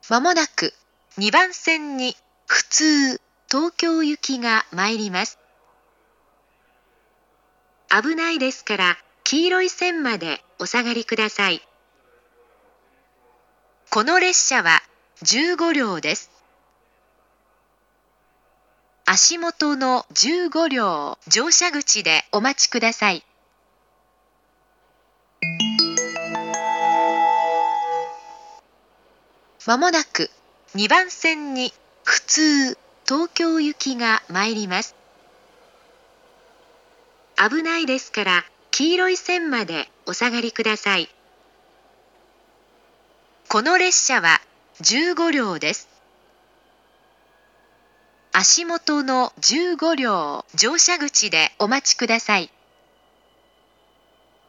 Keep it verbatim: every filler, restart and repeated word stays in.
まもなくにばん線に普通東京行きが参ります。危ないですから黄色い線までお下がりください。この列車はじゅうごりょうです。足元のじゅうごりょう乗車口でお待ちください。まもなくにばん線に普通東京行きが参ります。危ないですから黄色い線までお下がりください。この列車はじゅうごりょうです。足元のじゅうごりょう乗車口でお待ちください。